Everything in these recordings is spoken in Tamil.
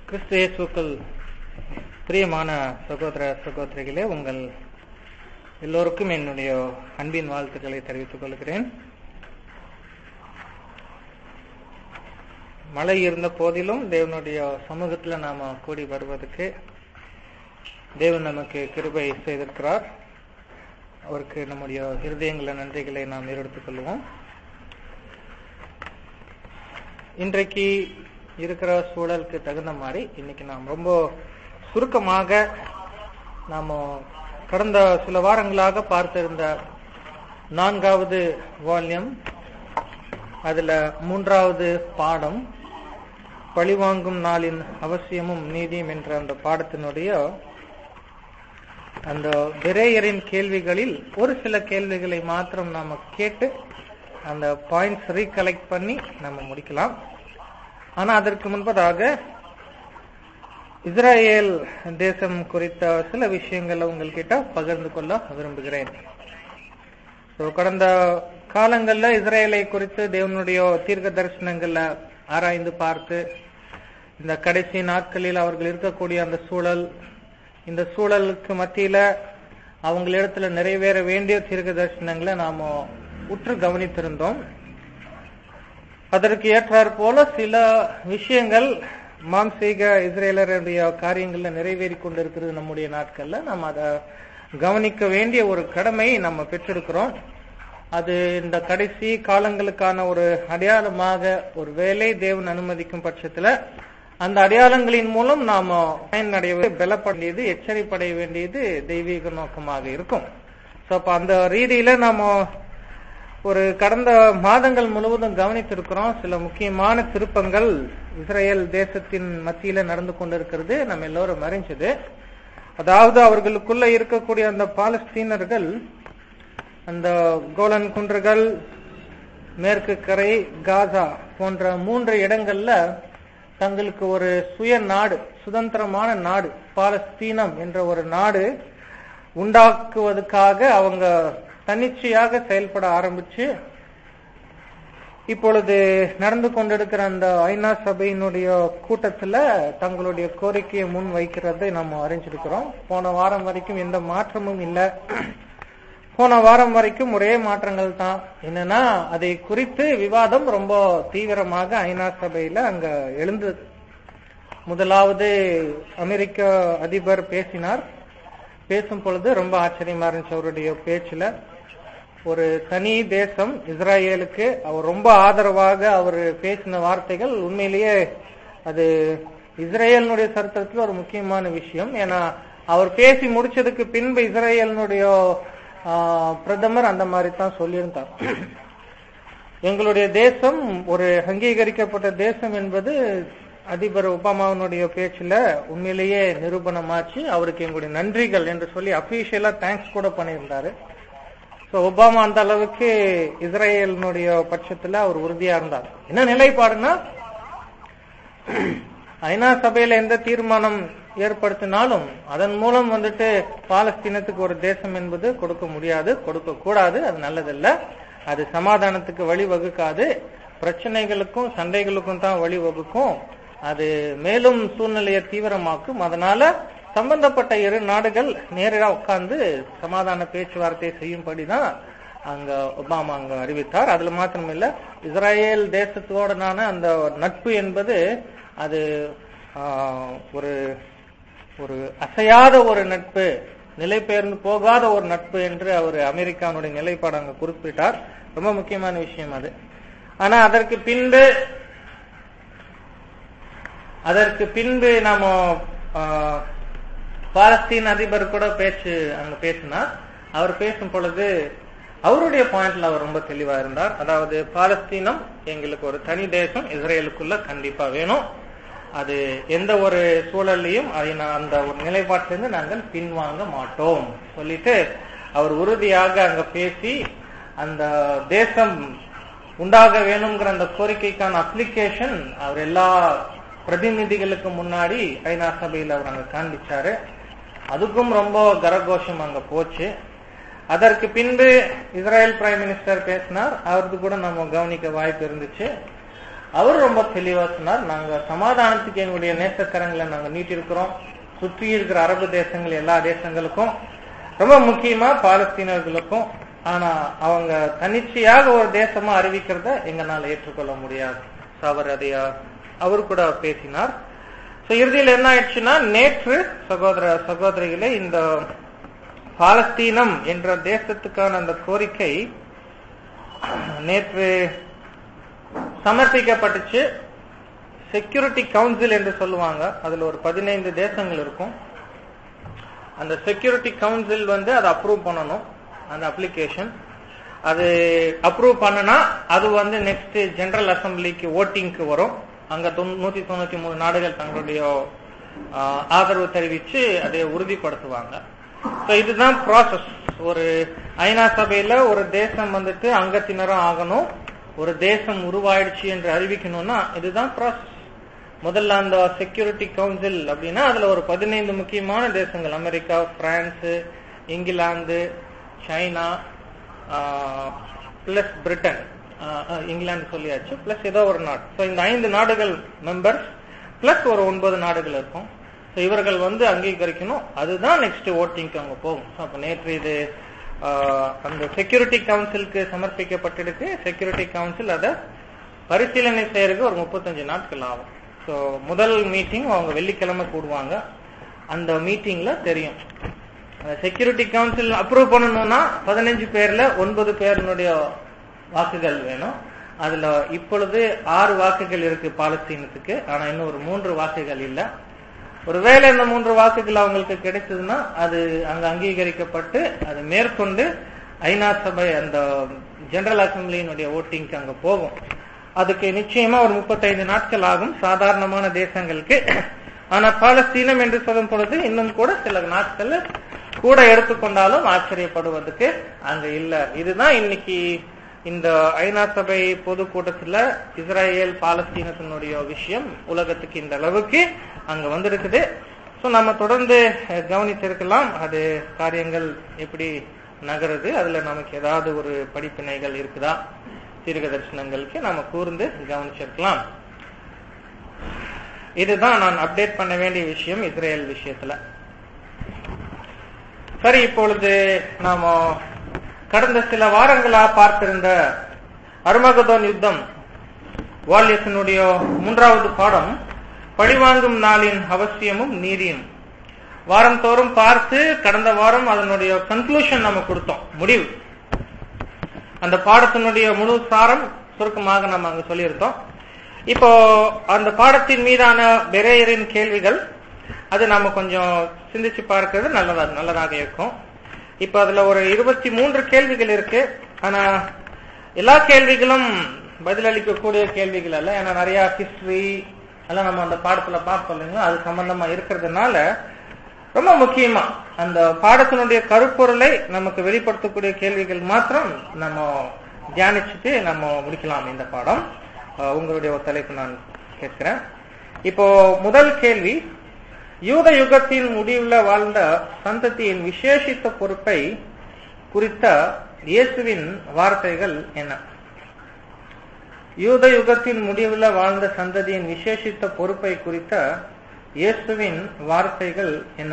கிறிஸ்து இயேசுவுக்குள் பிரியமான சகோதர சகோதரிகளே, உங்கள் எல்லோருக்கும் என்னுடைய அன்பின் வாழ்த்துக்களை தெரிவித்துக் கொள்கிறேன். மழை இருந்த போதிலும் தேவனுடைய சமூகத்தில் நாம கூடி வருவதற்கு தேவன் நமக்கு கிருபை செய்திருக்கிறார். அவருக்கு நம்முடைய இருதயங்கள நன்றிகளை நாம் எடுத்துக் கொள்வோம். இன்றைக்கு இருக்கிற சூழலுக்கு தகுந்த மாதிரி இன்னைக்கு நாம் ரொம்ப சுருக்கமாக நாம கடந்த சில வாரங்களாக பார்த்திருந்த 4வது வால்யூம், அதுல 3வது பாடம் பழிவாங்கும் நாளின் அவசியமும் நீதியும் என்ற அந்த பாடத்தினுடைய அந்த விரையரின் கேள்விகளில் ஒரு சில கேள்விகளை மாத்திரம் நாம கேட்டு அந்த பாயிண்ட்ஸ் ரீகலெக்ட் பண்ணி நம்ம முடிக்கலாம். ஆனா அதற்கு முன்பதாக இஸ்ரேல் தேசம் குறித்த சில விஷயங்களை உங்கள்கிட்ட பகிர்ந்து கொள்ள விரும்புகிறேன். கடந்த காலங்கள்ல இஸ்ரேலை குறித்து தேவனுடைய தீர்க்க தரிசனங்களை ஆராய்ந்து பார்த்து இந்த கடைசி நாட்களில் அவர்கள் இருக்கக்கூடிய அந்த சூழல், இந்த சூழலுக்கு மத்தியில அவங்களிடத்துல நிறைவேற வேண்டிய தீர்க்க தரிசனங்களை நாம உற்று கவனித்திருந்தோம். அதற்கு ஏற்றாற் போல சில விஷயங்கள் மாம்சீக இஸ்ரேலருடைய காரியங்கள்ல நிறைவேறி கொண்டிருக்கிறது. நம்முடைய நாட்கள்ல நம்ம அதை கவனிக்க வேண்டிய ஒரு கடமை நம்ம பெற்றிருக்கிறோம். அது இந்த கடைசி காலங்களுக்கான ஒரு அடையாளமாக ஒரு வேலை தேவன் அனுமதிக்கும் பட்சத்துல அந்த அடையாளங்களின் மூலம் நாம பயனடைய பலப்படையது, எச்சரிப்படைய வேண்டியது தெய்வீக நோக்கமாக இருக்கும். அப்ப அந்த ரீதியில நாம ஒரு கடந்த மாதங்கள் முழுவதும் கவனித்திருக்கிறோம். சில முக்கியமான திருப்பங்கள் இஸ்ரேல் தேசத்தின் மத்தியில நடந்து கொண்டிருக்கிறது நம்ம எல்லோரும் அறிஞ்சது. அதாவது அவர்களுக்குள்ள இருக்கக்கூடிய அந்த பாலஸ்தீனர்கள் அந்த கோலன் குன்றுகள், மேற்கு கரை, காசா போன்ற 3 இடங்கள்ல தங்களுக்கு ஒரு சுய நாடு, சுதந்திரமான நாடு பாலஸ்தீனம் என்ற ஒரு நாடு உண்டாக்குவதற்காக அவங்க தன்னிச்சையாக செயல்பட ஆரம்பிச்சு இப்பொழுது நடந்து கொண்டிருக்கிற அந்த ஐநா சபையினுடைய கூட்டத்துல தங்களுடைய கோரிக்கையை முன் வைக்கிறதை நம்ம அறிஞ்சிருக்கிறோம். போன வாரம் வரைக்கும் எந்த மாற்றமும் இல்லை. போன வாரம் வரைக்கும் ஒரே மாற்றங்கள் தான். என்னன்னா, அதை குறித்து விவாதம் ரொம்ப தீவிரமாக ஐநா சபையில அங்க எழுந்தது. முதலாவது அமெரிக்க அதிபர் பேசினார். பேசும் பொழுது ரொம்ப ஆச்சரியமா இருந்துச்சு அவருடைய பேச்சுல. ஒரு தனி தேசம் இஸ்ரேலுக்கு அவர் ரொம்ப ஆதரவாக அவர் பேசின வார்த்தைகள் உண்மையிலேயே அது இஸ்ரேலினுடைய சரித்திரத்தில் ஒரு முக்கியமான விஷயம். ஏன்னா அவர் பேசி முடிச்சதுக்கு பின்பு இஸ்ரேலினுடைய பிரதமர் அந்த மாதிரி தான் சொல்லியிருந்தார். எங்களுடைய தேசம் ஒரு அங்கீகரிக்கப்பட்ட தேசம் என்பது அதிபர் ஒபாமாவுடைய பேச்சுல உண்மையிலேயே நிரூபணமாச்சு. அவருக்கு எங்களுடைய நன்றிகள் என்று சொல்லி அபிஷியலா தேங்க்ஸ் கூட பண்ணியிருந்தாரு. ஒபாமா அந்த அளவுக்கு இஸ்ரேலினுடைய பட்சத்துல அவர் உறுதியா இருந்தார். என்ன நிலைப்பாடுனா, ஐநா சபையில எந்த தீர்மானம் ஏற்படுத்தினாலும் அதன் மூலம் பாலஸ்தீனத்துக்கு ஒரு தேசம் என்பது கொடுக்க முடியாது, கொடுக்க கூடாது. அது நல்லதில்லை. அது சமாதானத்துக்கு வழிவகுக்காது. பிரச்சனைகளுக்கும் சண்டைகளுக்கும் தான் வழிவகுக்கும். அது மேலும் சூழ்நிலையை தீவிரமாக்கும். அதனால சம்பந்தப்பட்ட 2 நாடுகள் நேரடியாக உட்கார்ந்து சமாதான பேச்சுவார்த்தை செய்யும்படிதான் அங்க ஒபாமா அங்க அறிவித்தார். அதுல மாத்திரம் இல்ல, இஸ்ரேல் தேசத்தோடனான அந்த நட்பு என்பது அது ஒரு ஒரு அசையாத ஒரு நட்பு, நிலை பெயர்ந்து போகாத ஒரு நட்பு என்று அவர் அமெரிக்காவுடைய நிலைப்பாடு அங்க குறிப்பிட்டார். ரொம்ப முக்கியமான விஷயம் அது. ஆனா அதற்கு பின்பு நாம பாலஸ்தீன் அதிபர் கூட அங்க பேசினார். அவர் பேசும் பொழுது அவருடைய பாயிண்ட்ல அவர் ரொம்ப தெளிவா இருந்தார். அதாவது பாலஸ்தீனம் எங்களுக்கு ஒரு தனி தேசம் இஸ்ரேலுக்குள்ள கண்டிப்பா வேணும். அது எந்த ஒரு சூழல்லையும் அந்த ஒரு நிலைப்பாட்டிலிருந்து நாங்கள் பின்வாங்க மாட்டோம் சொல்லிட்டு அவர் உறுதியாக அங்க பேசி அந்த தேசம் உண்டாக வேணுங்கிற அந்த கோரிக்கைக்கான அப்ளிகேஷன் அவர் எல்லா பிரதிநிதிகளுக்கு முன்னாடி ஐநா சபையில் அவர் அங்க காண்பிச்சாரு. அதுக்கும் ரொம்ப கரகோஷம் அங்க போச்சு. அதற்கு பின்பு இஸ்ரேல் பிரைம் மினிஸ்டர் பேசினார். அவருக்கு கூட நம்ம கவனிக்க வாய்ப்பு இருந்துச்சு. அவர் ரொம்ப தெளிவா சொன்னார், நாங்க சமாதானத்துக்கு எங்களுடைய நேசக்கரங்களை நாங்க நீட்டிருக்கிறோம். சுற்றி இருக்கிற அரபு தேசங்கள் எல்லா தேசங்களுக்கும், ரொம்ப முக்கியமா பாலஸ்தீனர்களுக்கும். ஆனா அவங்க தன்னிச்சையாக ஒரு தேசமா அறிவிக்கிறத எங்களால ஏற்றுக்கொள்ள முடியாது. அவர் கூட பேசினார். இறுதியில் என்ன ஆயிடுச்சுன்னா, நேற்று சகோதர சகோதரிகளே, இந்த பாலஸ்தீனம் என்ற தேசத்துக்கான அந்த கோரிக்கை நேற்று சமர்ப்பிக்கப்பட்டுச்சு. செக்யூரிட்டி கவுன்சில் என்று சொல்லுவாங்க, அதுல ஒரு 15 தேசங்கள் இருக்கும். அந்த செக்யூரிட்டி கவுன்சில் அதை அப்ரூவ் பண்ணணும். அந்த அப்ளிகேஷன் அது அப்ரூவ் பண்ணனா அது நெக்ஸ்ட் ஜெனரல் அசம்பிளிக்கு ஓட்டிங்க்கு வரும். அங்க 193 நாடுகள் தங்களுடைய ஆதரவு தெரிவிச்சு அதை உறுதிப்படுத்துவாங்க. இதுதான் ப்ராசஸ். ஒரு ஐநா சபையில ஒரு தேசம் அங்கத்தினரும் ஆகணும், ஒரு தேசம் உருவாயிடுச்சு என்று அறிவிக்கணும்னா இதுதான் ப்ராசஸ். முதல்ல அந்த செக்யூரிட்டி கவுன்சில் அப்படின்னா அதுல ஒரு 15 முக்கியமான தேசங்கள், America, France, England, China, plus Britain, England சொல்லியாச்சு, பிளஸ் ஏதோ ஒரு நாடு. இந்த 5 நாடுகள் மெம்பர்ஸ் பிளஸ் ஒரு 9 நாடுகள் இருக்கும். இவர்கள் அங்கீகரிக்கணும். அதுதான் நெக்ஸ்ட் ஓட்டிங்க்கு அங்க போகும். அப்ப நேற்று இது அந்த செக்யூரிட்டி கவுன்சிலுக்கு சமர்ப்பிக்கப்பட்டிருக்கு. செக்யூரிட்டி கவுன்சில் அதை பரிசீலனை செய்யறதுக்கு ஒரு 35 நாட்கள் ஆகும். முதல் மீட்டிங் அவங்க வெள்ளிக்கிழமை கூடுவாங்க. அந்த மீட்டிங்ல தெரியும். செக்யூரிட்டி கவுன்சில் அப்ரூவ் பண்ணணும்னா 15 பேர்ல 9 பேருடைய வாக்குகள் வேணும். அதுல இப்பொழுது 6 வாக்குகள் இருக்கு பாலஸ்தீனத்துக்கு. ஆனா இன்னும் ஒரு 3 வாக்குகள் இல்ல. ஒருவேளை இந்த 3 வாக்குகள் அவங்களுக்கு கிடைச்சதுன்னா அது அங்க அங்கீகரிக்கப்பட்டு அது மேற்கொண்டு ஐநா சபை அந்த ஜெனரல் அசம்பிளியினுடைய ஓட்டிங்க்கு அங்க போகும். அதுக்கு நிச்சயமா ஒரு 35 நாட்கள் ஆகும் சாதாரணமான தேசங்களுக்கு. ஆனா பாலஸ்தீனம் என்று சொல்லும் பொழுது இன்னும் கூட சில நாட்கள் கூட எடுத்துக்கொண்டாலும் ஆச்சரியப்படுவதற்கு அங்க இல்ல. இதுதான் இன்னைக்கு இந்த ஐநா சபை பொதுக்கூட்டத்துல இஸ்ரேல் பாலஸ்தீனத்தினுடைய விஷயம் உலகத்துக்கு இந்த அளவுக்கு அங்க வந்திருக்குது. நம்ம தொடர்ந்து கவனித்திருக்கலாம் அது காரியங்கள் எப்படி நகருது, அதுல நமக்கு ஏதாவது ஒரு படிப்பினைகள் இருக்குதா, தீர்க்க தரிசனங்களுக்கு நாம கூர்ந்து கவனிச்சிருக்கலாம். இதுதான் நான் அப்டேட் பண்ண வேண்டிய விஷயம் இஸ்ரேல் விஷயத்துல. சரி, இப்பொழுது நாம கடந்த சில வாரங்களா பார்த்திருந்த அர்மகதோன் யுத்தம் வால்யத்தினுடைய 3வது பாடம், பழிவாங்கும் நாளின் அவசியமும் நீதியும். வாரம் தோறும் பார்த்து கடந்த வாரம் அதனுடைய கன்க்ளூஷன் நம்ம கொடுத்தோம், முடிவு. அந்த பாடத்தினுடைய முழு சாரம் சுருக்கமாக நம்ம அங்க சொல்லியிருந்தோம். இப்போ அந்த பாடத்தின் மீதான பெரேயரின் கேள்விகள் அது நாம கொஞ்சம் சிந்திச்சு பார்க்கிறது நல்லதாக இருக்கும். இப்ப அதுல ஒரு 23 கேள்விகள் இருக்கு. ஆனா எல்லா கேள்விகளும் பதிலளிக்கக்கூடிய கேள்விகள் அல்ல. ஏன்னா நிறைய ஹிஸ்டரி எல்லாம் நம்ம அந்த பாடத்துல பார்ப்போம் இல்லைங்களா, அது சம்பந்தமா இருக்கிறதுனால ரொம்ப முக்கியமா அந்த பாடத்தினுடைய கருப்பொருளை நமக்கு வெளிப்படுத்தக்கூடிய கேள்விகள் மாத்திரம் நம்ம தியானிச்சுட்டு நம்ம முடிக்கலாம் இந்த பாடம். உங்களுடைய ஒரு தலைப்பு நான் கேட்கிறேன். இப்போ முதல் கேள்வி, யூத யுகத்தின் முடிவுல வாழ்ந்த சந்ததியின் விசேஷித்த பொறுப்பை குறித்த இயேசுவின் வார்த்தைகள் என்ன? யூத யுகத்தின் முடிவுல வாழ்ந்த சந்ததியின் விசேஷித்த பொறுப்பை குறித்த இயேசுவின் வார்த்தைகள் என்ன?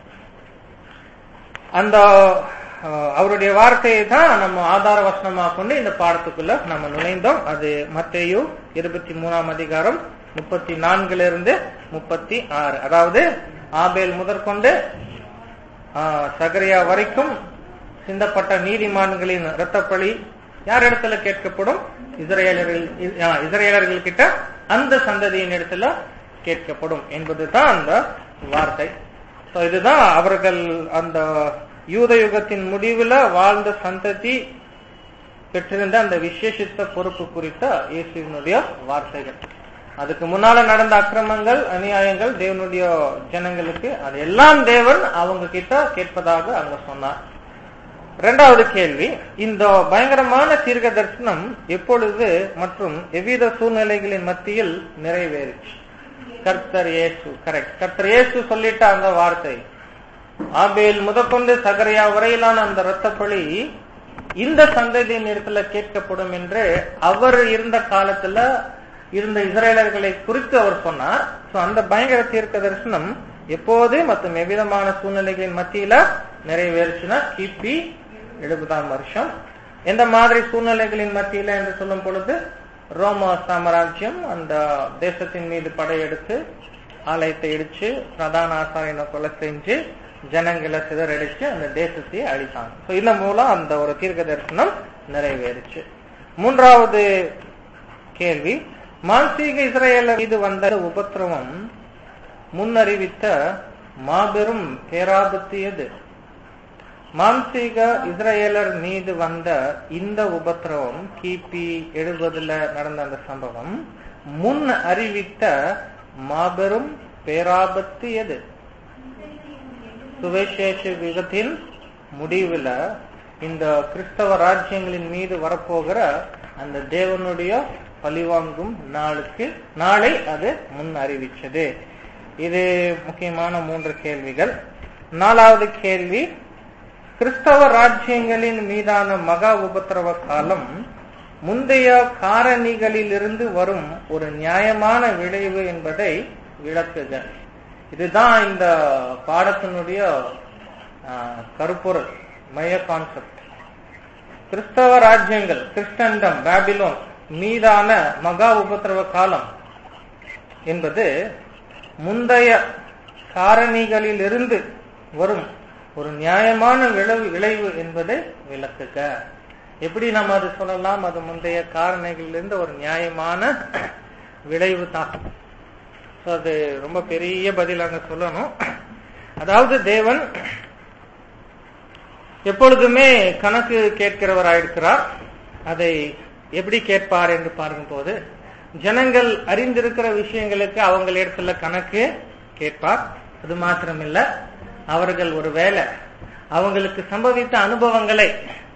அந்த அவருடைய வார்த்தையை தான் நம்ம ஆதார வசனமாக கொண்டு இந்த பாடத்துக்குள்ள நம்ம நுழைந்தோம். அது மத்தேயு 23ஆம் அதிகாரம் 34 - 36. அதாவது ஆபேல் முதற்கொண்டு சகரியா வரைக்கும் சிந்தப்பட்ட நீதிமான்களின் இரத்தப்பழி யார் இடத்துல கேட்கப்படும்? இஸ்ரேலர்கள் கிட்ட, அந்த சந்ததியின் இடத்துல கேட்கப்படும் என்பதுதான் அந்த வார்த்தை. இதுதான் அவர்கள் அந்த யூத யுகத்தின் முடிவுல வாழ்ந்த சந்ததி பெற்றிருந்த அந்த விசேஷித்த பொறுப்பு குறித்த இயேசுவினுடைய வார்த்தைகள். அதுக்கு முன்னால நடந்த அக்கிரமங்கள், அநியாயங்கள் தேவனுடைய ஜனங்களுக்கு, அது எல்லாம் தேவன் அவங்க கிட்ட கேட்பதாக அங்க சொன்னார். 2வது கேள்வி, இந்த பயங்கரமான தீர்க்க தரிசனம் எப்பொழுது மற்றும் எவ்வித சூழ்நிலைகளின் மத்தியில் நிறைவேறிச்சு? கர்த்தர் இயேசு. கரெக்ட். கர்த்தர் இயேசு சொல்லிட்ட அந்த வார்த்தை, ஆபேல் முதற்கொண்டு சகரியா வரையிலான அந்த இரத்தப்பழி இந்த சந்ததியின் இடத்துல கேட்கப்படும் என்று அவர் இருந்த காலத்துல இருந்த இஸ்ரேலர்களை குறித்து அவர் சொன்னார். சோ அந்த பயங்கர தீர்க்க தரிசனம் எப்போது மற்றும் எவ்விதமான சூழ்நிலைகளின் மத்தியில நிறைவேறுச்சுன்னா கிபி 70ஆம் வருஷம். எந்த மாதிரி சூழ்நிலைகளின் மத்தியில என்று சொல்லும் பொழுது ரோம சாம்ராஜ்யம் அந்த தேசத்தின் மீது படையெடுத்து ஆலயத்தை இடிச்சு பிரதான ஆசாரியனை கொலை செஞ்சு ஜனங்களை சிதறடிச்சு அந்த தேசத்தை அழித்தாங்க. இதன் மூலம் அந்த ஒரு தீர்க்க தரிசனம் நிறைவேறுச்சு. மூன்றாவது கேள்வி, மான்சீக இஸ்ரேலர் மீது வந்த உபத்திரவம் முன்னறிவித்த மாபெரும் பேராபத்து எது? மான்சீக இஸ்ரேலர் மீது வந்த இந்த உபத்திரவம் கிபி 70 நடந்த அந்த சம்பவம் முன் அறிவித்த மாபெரும் பேராபத்து எது? சுவிசேஷ யுகத்தின் முடிவுல இந்த கிறிஸ்தவ ராஜ்யங்களின் மீது வரப்போகிற அந்த தேவனுடைய பழிவாங்கும் நாளை அது முன் அறிவிச்சது. இது முக்கியமான 3 கேள்விகள். 4வது கேள்வி, கிறிஸ்தவ ராஜ்யங்களின் மீதான மகா உபத்திரவ காலம் முந்தைய காரணிகளிலிருந்து வரும் ஒரு நியாயமான விளைவு என்பதை விளக்குக. இதுதான் இந்த பாடத்தினுடைய கருப்பொருள், மைய கான்செப்ட். கிறிஸ்தவ ராஜ்யங்கள், கிறிஸ்டண்டம், பாபிலோன் மீதான மகா உபத்திரவ காலம் என்பது முந்தைய காரணிகளிலிருந்து வரும் ஒரு நியாயமான விளைவு என்பதை விளக்குக. எப்படி நம்ம அது சொல்லலாம்? அது முந்தைய காரணிகளிலிருந்து ஒரு நியாயமான விளைவு தான். அது ரொம்ப பெரிய பதில் அங்க சொல்லணும். அதாவது தேவன் எப்பொழுதுமே கணக்கு கேட்கிறவராயிருக்கிறார். அதை எப்படி கேட்பார் என்று பார்க்கும் போது, ஜனங்கள் அறிந்திருக்கிற விஷயங்களுக்கு அவங்களிடத்துல கணக்கு கேட்பார். அது மாத்திரமில்ல, அவர்கள் ஒருவேளை அவங்களுக்கு சம்பவித்த அனுபவங்களை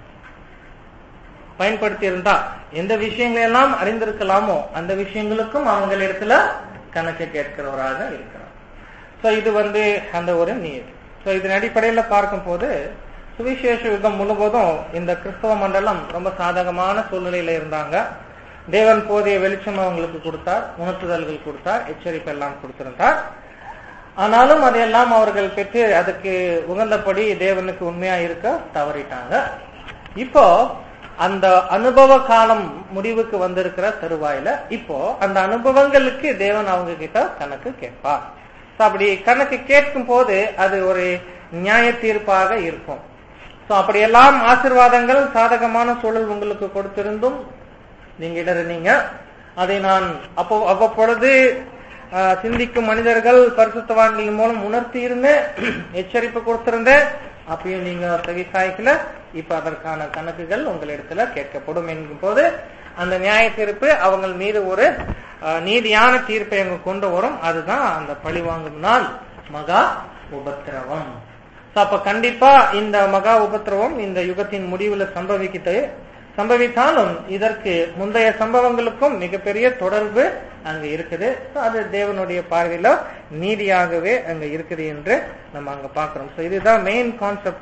பயன்படுத்தி இருந்தா எந்த விஷயங்கள் எல்லாம் அறிந்திருக்கலாமோ அந்த விஷயங்களுக்கும் அவங்களிடத்துல கணக்கு கேட்கிறவராக இருக்கிறார். சோ இது அந்த ஒரு நீதி. சோ இதன் அடிப்படையில பார்க்கும் போது சுவிசேஷ யுகம் முழுவதும் இந்த கிறிஸ்தவ மண்டலம் ரொம்ப சாதகமான சூழ்நிலையில இருந்தாங்க. தேவன் போதிய வெளிச்சம் அவங்களுக்கு கொடுத்தார், உணர்த்துதல்கள் கொடுத்தார், எச்சரிக்கை எல்லாம் கொடுத்திருந்தார். ஆனாலும் அதையெல்லாம் அவர்கள் பெற்று அதுக்கு உகந்தபடி தேவனுக்கு உண்மையா இருக்க தவறிட்டாங்க. இப்போ அந்த அனுபவ காலம் முடிவுக்கு வந்திருக்கிற தருவாயில இப்போ அந்த அனுபவங்களுக்கு தேவன் அவங்க கிட்ட கணக்கு கேட்பார். அப்படி கணக்கு கேட்கும் போது அது ஒரு நியாய தீர்ப்பாக இருக்கும். அப்படியெல்லாம் ஆசீர்வாதங்கள் சாதகமான சூழல் உங்களுக்கு கொடுத்திருந்தும் நீங்க இடறினீங்க. அதை நான் அவ்வப்பொழுது சிந்திக்கும் மனிதர்கள் பரிசுத்தவான்களின் மூலம் உணர்த்தி இருந்தேன், எச்சரிப்பு கொடுத்திருந்தேன். அப்பயும் நீங்க செவிசாய்க்கல. இப்ப அதற்கான கணக்குகள் உங்களிடத்துல கேட்கப்படும் என்கும் போது அந்த நியாய தீர்ப்பு அவங்க மீது ஒரு நீதியான தீர்ப்பை அங்க கொண்டு வரும். அதுதான் அந்த பழிவாங்கும் நாள் மகா உபத்திரவம். அப்ப கண்டிப்பா இந்த மகா உபத்திரவம் இந்த யுகத்தின் முடிவுல சம்பவித்தாலும் இதற்கு முந்தைய சம்பவங்களுக்கும் மிகப்பெரிய தொடர்பு அங்க இருக்குது. அது தேவனுடைய பார்வையில நீதியாகவே அங்க இருக்குது என்று நம்ம அங்க பாக்குறோம். இதுதான் மெயின் கான்செப்ட்.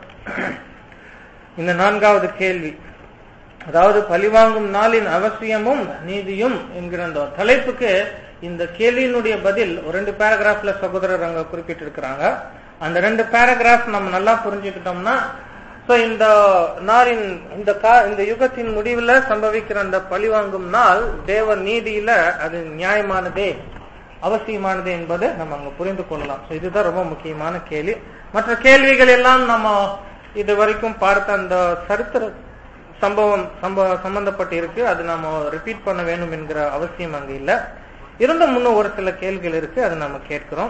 இந்த 4வது கேள்வி, அதாவது பழிவாங்கும் நாளின் அவசியமும் நீதியும் என்கிற அந்த தலைப்புக்கு இந்த கேள்வியினுடைய பதில் 2 பேராகிராஃப்ல சகோதரர் அங்க குறிப்பிட்டிருக்கிறாங்க. அந்த 2 பேராகிராஃப் நம்ம நல்லா புரிஞ்சுக்கிட்டோம்னா இந்த நாளின் இந்த யுகத்தின் முடிவுல சம்பவிக்கிற அந்த பழிவாங்கும் நாள் தேவ நீதியில அது நியாயமானதே, அவசியமானது என்பதை நம்ம அங்க புரிந்து கொள்ளலாம். இதுதான் ரொம்ப முக்கியமான கேள்வி. மற்ற கேள்விகள் எல்லாம் நம்ம இது வரைக்கும் பார்த்த அந்த சரித்திர சம்பந்தப்பட்டு இருக்கு. அது நம்ம ரிப்பீட் பண்ண வேண்டும் என்கிற அவசியம் அங்க இல்ல. இருந்தும் முன்னும் ஒரு சில கேள்விகள் இருக்கு, அதை நம்ம கேட்கிறோம்.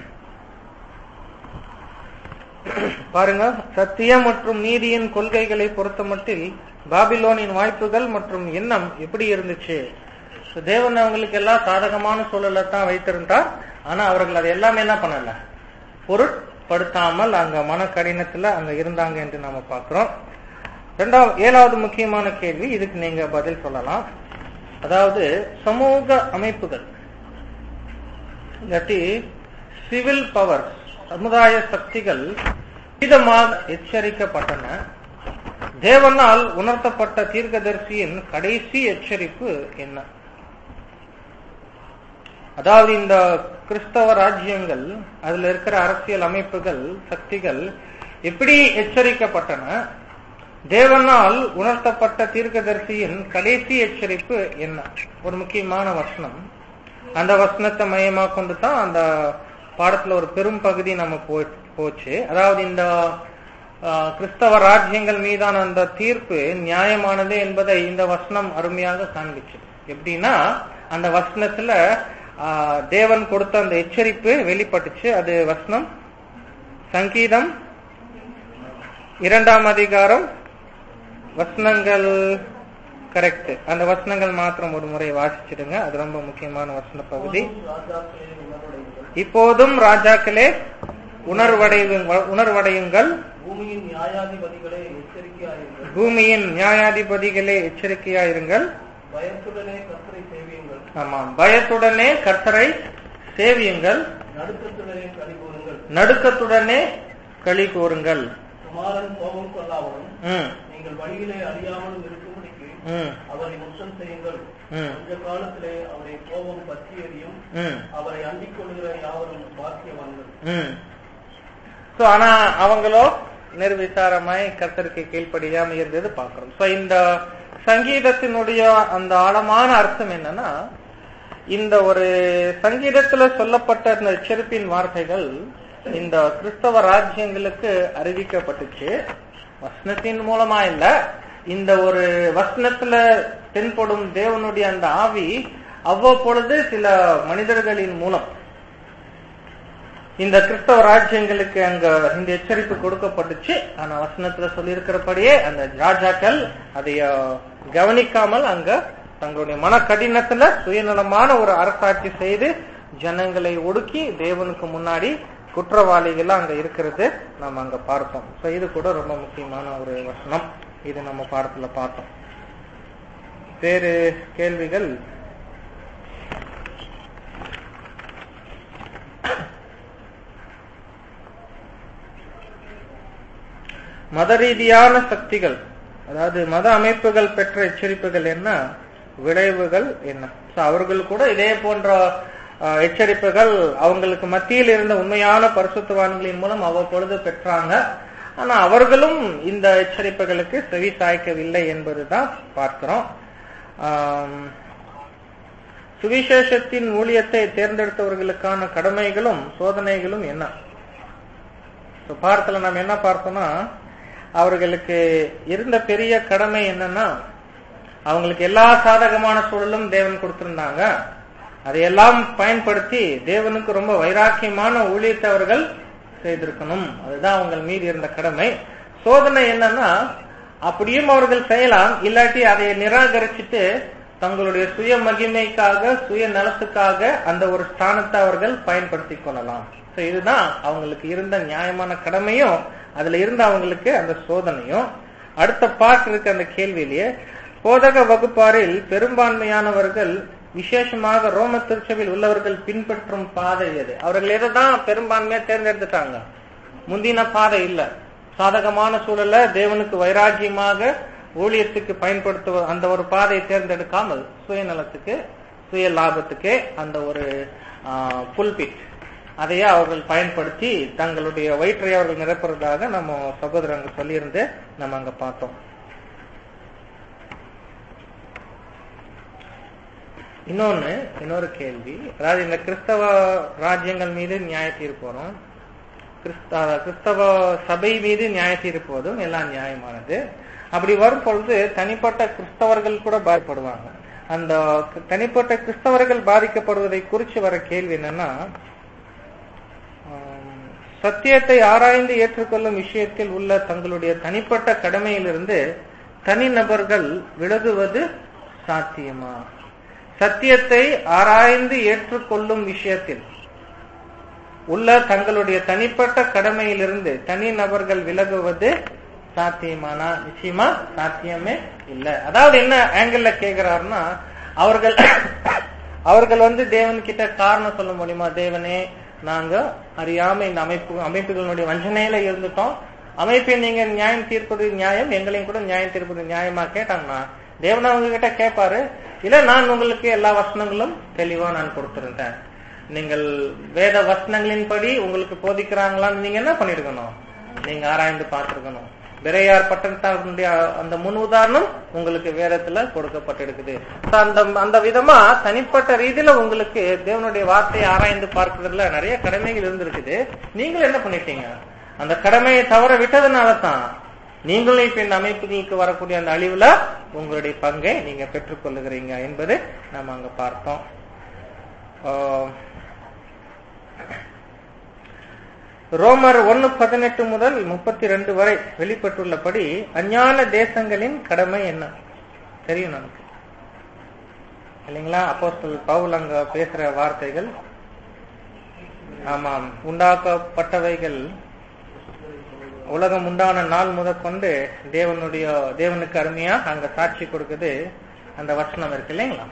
பாருங்க, சத்தியம் மற்றும் நீதியின் கொள்கைகளை பொறுத்தமட்டில் பாபிலோனின் வாய்ப்புகள் மற்றும் எண்ணம் எப்படி இருந்துச்சு? தேவன் அவங்களுக்கு எல்லாம் சாதகமான சூழலை தான் வைத்திருந்தார். ஆனா அவர்கள் அதை எல்லாமே என்ன பண்ணல, பொருட்படுத்தாமல் அங்க மன கடினத்துல அங்க இருந்தாங்க என்று நாம பாக்குறோம். 7வது முக்கியமான கேள்வி, இதுக்கு நீங்க பதில் சொல்லலாம். அதாவது சமூக அமைப்புகள் இல்லாட்டி சிவில் பவர், சமுதாய சக்திகள் விதமாக எச்சரிக்கப்பட்டன. தேவனால் உணர்த்தப்பட்ட தீர்க்கதரிசியின் கடைசி எச்சரிப்பு என்ன? அதாவது இந்த கிறிஸ்தவ ராஜ்யங்கள், அதுல இருக்கிற அரசியல் அமைப்புகள், சக்திகள் எப்படி எச்சரிக்கப்பட்டன, தேவனால் உணர்த்தப்பட்ட தீர்க்கதரிசியின் கடைசி எச்சரிப்பு என்ன? ஒரு முக்கியமான வசனம். அந்த வசனத்தை மையமா கொண்டு தான் அந்த பாடத்துல ஒரு பெரும் பகுதி நம்ம போச்சு. அதாவது இந்த கிறிஸ்தவ ராஜ்யங்கள் மீதான அந்த தீர்ப்பு நியாயமானது என்பதை இந்த வசனம் அருமையாக காண்பிச்சு. எப்படின்னா, அந்த வசனத்துல தேவன் கொடுத்த அந்த எச்சரிப்பு வெளிப்பட்டுச்சு. அது வசனம் சங்கீதம் 2ஆம் அதிகாரம் வசனங்கள் கரெக்ட். அந்த வசனங்கள் மாத்திரம் ஒரு முறை வாசிச்சிடுங்க. அது ரொம்ப முக்கியமான வசன பகுதி. இப்போதும் ராஜாக்களே உணர்வடையுங்கள், பூமியின் நியாயாதிபதிகளே எச்சரிக்கையாயிருங்கள், ஆமாம், பயத்துடனே கர்த்தரை சேவியுங்கள், நடுக்கத்துடனே களி கூறுங்கள். நீங்கள் வழியிலே அறியாமலும் இருக்கும்படிக்கு அவரை முத்தம் செய்யுங்கள். கொஞ்ச காலத்திலே அவரை கோபம் பற்றி எறியும். அவரை அண்டிக் கொள்கிற யாவரும் பாக்கியவான்கள். ஆனா அவங்களோ நிர்விசாரமாய் கர்த்தருக்கு கீழ்ப்படியாம இருந்தது பாக்குறோம். இந்த சங்கீதத்தினுடைய அந்த ஆழமான அர்த்தம் என்னன்னா, இந்த ஒரு சங்கீதத்துல சொல்லப்பட்ட இந்த எச்சரிப்பின் வார்த்தைகள் இந்த கிறிஸ்தவ ராஜ்யங்களுக்கு அறிவிக்கப்பட்டுச்சு. வசனத்தின் மூலமா இல்ல, இந்த ஒரு வசனத்துல தென்படும் தேவனுடைய அந்த ஆவி அவ்வப்பொழுது சில மனிதர்களின் மூலம் இந்த கிறிஸ்தவ ராஜ்யங்களுக்கு அங்க இந்த எச்சரிப்பு கொடுக்கப்பட்டுச்சு. ஆனா வசனத்துல சொல்லியிருக்கிறபடியே அந்த ராஜாக்கள் அதை கவனிக்காமல் அங்க தங்களுடைய மன கடினத்துல சுயநலமான ஒரு அரசாட்சி செய்து ஜனங்களை ஒடுக்கி தேவனுக்கு முன்னாடி குற்றவாளிகள் அங்க இருக்கிறது நம்ம அங்க பார்த்தோம். இது கூட ரொம்ப முக்கியமான ஒரு வசனம். இது நம்ம பாடத்துல பார்த்தோம். வேறு கேள்விகள்? மத ரீதியான சக்திகள், அதாவது மத அமைப்புகள் பெற்ற எச்சரிப்புகள் என்ன, விளைவுகள் என்ன? அவர்கள் கூட இதே போன்ற எச்சரிப்புகள் அவங்களுக்கு மத்தியில் இருந்த உண்மையான பரிசுத்தவான்களின் மூலம் அவ்வப்பொழுது பெற்றாங்க. ஆனா அவர்களும் இந்த எச்சரிப்புகளுக்கு செவி சாய்க்கவில்லை என்பதுதான் பார்க்கிறோம். சுவிசேஷத்தின் ஊழியத்தை தேர்ந்தெடுத்தவர்களுக்கான கடமைகளும் சோதனைகளும் என்ன? பாடத்துல நம்ம என்ன பார்த்தோம்னா, அவர்களுக்கு இருந்த பெரிய கடமை என்னன்னா, அவங்களுக்கு எல்லா சாதகமான சூழலும் தேவன் கொடுத்திருந்தாங்க. அதையெல்லாம் பயன்படுத்தி தேவனுக்கு ரொம்ப வைராக்கியமான ஊழியத்தை அவர்கள் செய்திருக்கணும். அதுதான் அவங்க மீது இருந்த கடமை. சோதனை என்னன்னா, அப்படியும் அவர்கள் செய்யலாம், இல்லாட்டி அதை நிராகரிச்சுட்டு தங்களுடைய சுய மகிமைக்காக சுய நலத்துக்காக அந்த ஒரு ஸ்தானத்தை அவர்கள் பயன்படுத்தி கொள்ளலாம். இதுதான் அவங்களுக்கு இருந்த நியாயமான கடமையும் அதுல இருந்த அவங்களுக்கு அந்த சோதனையும். அடுத்த பார்க்க அந்த கேள்வியிலேயே, போதக வகுப்பாரில் பெரும்பான்மையானவர்கள் விசேஷமாக ரோம திருச்சபையில் உள்ளவர்கள் பின்பற்றும் பாதை எது? அவர்கள் எதைதான் பெரும்பான்மையா தேர்ந்தெடுத்துட்டாங்க? முந்தின பாதை இல்ல, சாதகமான சூழல தேவனுக்கு வைராக்கியமாக ஊழியத்துக்கு பயன்படுத்துவ அந்த ஒரு பாதையை தேர்ந்தெடுக்காமல் சுயநலத்துக்கு சுய லாபத்துக்கு அந்த ஒரு புல்பிட் அதையே அவர்கள் பயன்படுத்தி தங்களுடைய வயிற்றை அவர்கள் நிரப்புறதாக நம்ம சகோதரங்க சொல்லியிருந்து நம்ம அங்க பார்த்தோம். இன்னொரு கேள்வி, அதாவது இந்த கிறிஸ்தவ ராஜ்யங்கள் மீது நியாய தீர்ப்பு வரும், கிறிஸ்தவ சபை மீது நியாய தீர்ப்பதும் எல்லாம் நியாயமானது. அப்படி வரும் பொழுது தனிப்பட்ட கிறிஸ்தவர்கள் கூட பாதிக்கப்படுவாங்க. அந்த தனிப்பட்ட கிறிஸ்தவர்கள் பாதிக்கப்படுவதை குறித்து வர கேள்வி என்னன்னா, சத்தியத்தை ஆராய்ந்து ஏற்றுக்கொள்ளும் விஷயத்தில் உள்ள தங்களுடைய தனிப்பட்ட கடமையிலிருந்து தனிநபர்கள் விலகுவது சாத்தியமா? சத்தியத்தை ஆராய்ந்து ஏற்றுக்கொள்ளும் விஷயத்தில் உள்ள தங்களுடைய தனிப்பட்ட கடமையிலிருந்து தனி நபர்கள் விலகுவது சாத்தியமானா? நிச்சயமா சாத்தியமே இல்லை. அதாவது என்ன ஆங்கிள் கேட்கிறாருன்னா, அவர்கள் தேவன் கிட்ட காரணம் சொல்ல முடியுமா? தேவனே, நாங்க அறியாம இந்த அமைப்புகளுடைய வஞ்சனையில இருந்துட்டோம், அமைப்பை நீங்க நியாயம் தீர்ப்பது நியாயம், எங்களையும் கூட நியாயம் தீர்ப்பது நியாயமா கேட்டாங்கன்னா தேவன் அவங்க கிட்ட கேட்பாரு, இல்ல நான் உங்களுக்கு எல்லா வசனங்களும் தெளிவா நான் கொடுத்திருந்தேன், நீங்கள் வேத வசனங்களின்படி உங்களுக்கு போதிக்கிறாங்களான்னு நீங்க என்ன பண்ணிருக்கணும், நீங்க ஆராய்ந்து பார்த்திருக்கணும். பெரையார் பட்டணத்தாருடைய அந்த முன் உதாரணம் உங்களுக்கு வேதத்துல கொடுக்கப்பட்டிருக்குது. அந்த விதமா தனிப்பட்ட ரீதியில உங்களுக்கு தேவனுடைய வார்த்தையை ஆராய்ந்து பார்க்கிறதுல நிறைய கடமைகள் இருந்திருக்குது. நீங்களும் என்ன பண்ணிட்டீங்க, அந்த கடமையை தவற விட்டதுனால தான் நீங்களும் இப்ப இந்த அமைப்புகளுக்கு வரக்கூடிய அந்த அழிவுல உங்களுடைய பங்கை நீங்க பெற்றுக் கொள்ளுகிறீங்க என்பது நம்ம அங்க பார்த்தோம். ரோமர் 1:18 முதல் 32 வரை வெளிப்பட்டுள்ளபடி அஞ்ஞான தேசங்களின் கடமை என்ன தெரியும் நமக்கு இல்லைங்களா? அப்போஸ்தலர் பவுல் அங்க பேசுற வார்த்தைகள், ஆமாம், உண்டாக்கப்பட்டவைகள் உலகம் உண்டான நாள் முதற்கொண்டு தேவனுக்கு அருமையா அங்க சாட்சி கொடுக்குது அந்த வசனம் இருக்கு இல்லைங்களா?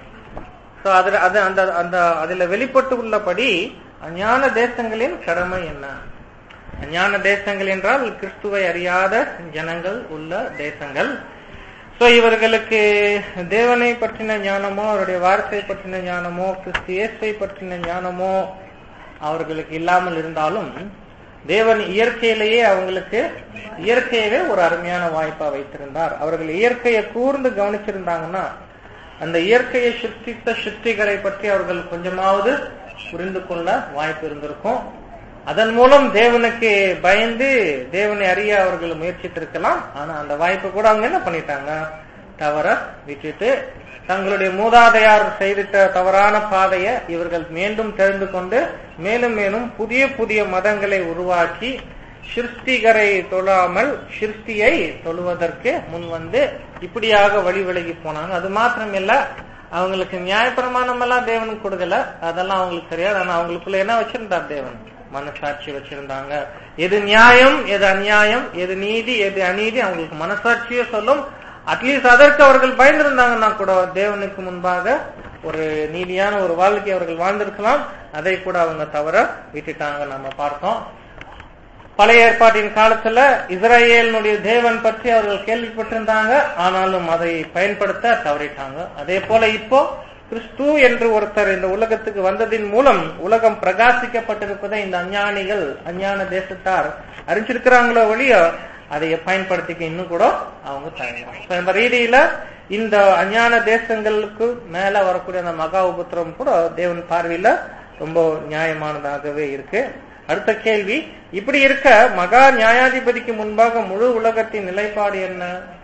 அதுல வெளிப்பட்டு உள்ளபடி அஞ்ஞான தேசங்களின் கடமை என்ன? அஞ்ஞான தேசங்கள் என்றால் கிறிஸ்துவை அறியாத ஜனங்கள் உள்ள தேசங்கள். இவர்களுக்கு தேவனை பற்றின ஞானமோ, அவருடைய வார்த்தை பற்றின ஞானமோ, கிறிஸ்து இயேசுவை பற்றின ஞானமோ அவர்களுக்கு இல்லாமல் இருந்தாலும் தேவன் இயற்கையிலேயே அவங்களுக்கு இயற்கையவே ஒரு அருமையான வாய்ப்பா வைத்திருந்தார். அவர்கள் இயற்கையை கூர்ந்து கவனிச்சிருந்தாங்கன்னா அந்த இயற்கையை சிருஷ்டித்த சிருஷ்டிகரை பற்றி அவர்கள் கொஞ்சமாவது புரிந்து கொள்ள வாய்ப்பு இருந்திருக்கும். அதன் மூலம் தேவனுக்கு பயந்து தேவனை அறிய அவர்கள் முயற்சித்திருக்கலாம். ஆனா அந்த வாய்ப்பு கூட அவங்க என்ன பண்ணிட்டாங்க, தவற விட்டுட்டு தங்களுடைய மூதாதையார் செய்திட்ட தவறான பாதையை இவர்கள் மீண்டும் தெரிந்து கொண்டு மேலும் மேலும் புதிய புதிய மதங்களை உருவாக்கி சிருஷ்டிகரை தொழாமல் சிருஷ்டியை தொழுவதற்கு முன் வந்து இப்படியாக வழி விலகி போனாங்க. அது மாத்திரமில்ல, அவங்களுக்கு நியாயப்பிரமாணம் எல்லாம் தேவனுக்கு கொடுக்கல, அதெல்லாம் அவங்களுக்கு தெரியாது. ஆனா அவங்களுக்குள்ள என்ன வச்சிருந்தார் தேவன், மனசாட்சி வச்சிருந்தாங்க. எது நியாயம், எது அநியாயம், எது நீதி, எது அநீதி அவங்களுக்கு மனசாட்சியே சொல்லும். அட்லீஸ்ட் அதற்கு அவர்கள் பயந்திருந்தாங்கன்னா கூட தேவனுக்கு முன்பாக ஒரு நீதியான ஒரு வாழ்க்கை அவர்கள் வாழ்ந்திருக்கலாம். அதை கூட அவங்க தவற விட்டுட்டாங்க. நம்ம பார்த்தோம் பழைய ஏற்பாட்டின் காலத்துல இஸ்ரேலுடைய தேவன் பற்றி அவர்கள் கேள்விப்பட்டிருந்தாங்க, ஆனாலும் அதை பயன்படுத்த தவறிட்டாங்க. அதே போல இப்போ கிறிஸ்து என்று ஒருத்தர் இந்த உலகத்துக்கு வந்ததின் மூலம் உலகம் பிரகாசிக்கப்பட்டிருப்பதை இந்த அஞ்ஞானிகள் அஞ்ஞான தேசத்தார் அறிஞ்சிருக்கிறாங்களோ ஒழிய அதை பயன்படுத்திக்க இன்னும் கூட அவங்க தயங்குறாங்க. இந்த ரீதியில இந்த அஞ்ஞான தேசங்களுக்கு மேல வரக்கூடிய அந்த மகா உபத்திரம் கூட தேவன் பார்வையில ரொம்ப நியாயமானதாகவே இருக்கு. அடுத்த கேள்வி, இப்படி இருக்க மகா நியாயாதிபதிக்கு முன்பாக முழு உலகத்தின் நிலைப்பாடு என்ன?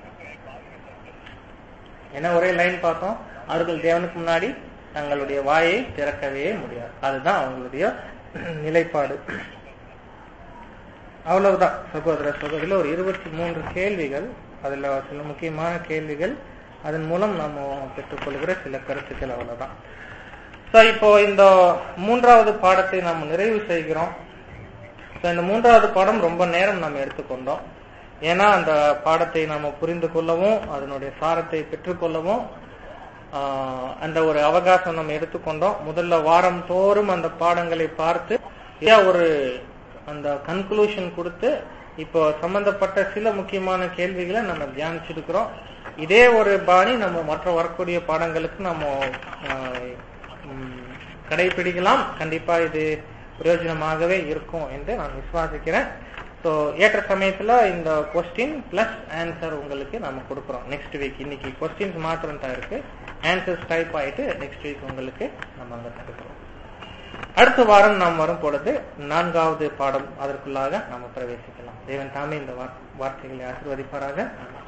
என்ன ஒரே லைன் பார்த்தோம், அவர்கள் தேவனுக்கு முன்னாடி தங்களுடைய வாயை திறக்கவே முடியாது. அதுதான் அவங்களுடைய நிலைப்பாடு. அவ்வளவுதான் சகோதர சகோதரில் ஒரு 23 கேள்விகள், அதுல சில முக்கியமான கேள்விகள், அதன் மூலம் நம்ம பெற்றுக்கொள்கிற சில கருத்துக்கள், அவ்வளவுதான். இப்போ இந்த 3வது பாடத்தை நாம் நிறைவு செய்கிறோம். இந்த 3வது பாடம் ரொம்ப நேரம் நம்ம எடுத்துக்கொண்டோம். ஏன்னா அந்த பாடத்தை நாம புரிந்து கொள்ளவும் அதனுடைய சாரத்தை பெற்றுக்கொள்ளவும் அந்த ஒரு அவகாசம் நம்ம எடுத்துக்கொண்டோம். முதல்ல வாரம் தோறும் அந்த பாடங்களை பார்த்து ஒரு அந்த கன்க்ளூஷன் கொடுத்து இப்போ சம்பந்தப்பட்ட சில முக்கியமான கேள்விகளை நம்ம தியானிச்சிருக்கிறோம். இதே ஒரு பாணி நம்ம மற்ற வரக்கூடிய பாடங்களுக்கு நம்ம கடைபிடிக்கலாம். கண்டிப்பா இது பிரயோஜனமாகவே இருக்கும் என்று நான் விசுவாசிக்கிறேன். ஏற்ற சமயத்துல இந்த கொஸ்டின் பிளஸ் ஆன்சர் உங்களுக்கு நம்ம கொடுக்குறோம் நெக்ஸ்ட் வீக். இன்னைக்கு கொஸ்டின்ஸ் மாத்திரம் தான் இருக்கு, ஆன்சர்ஸ் டைப் ஆயிட்டு நெக்ஸ்ட் வீக் உங்களுக்கு நம்ம அங்க கொடுக்குறோம். அடுத்த வாரம் நாம் வரும் பொழுது 4வது பாடம் அதற்குள்ளாக நம்ம பிரவேசிக்கலாம். தேவன் தாமே இந்த வார்த்தைகளை ஆசீர்வதிப்பாராக.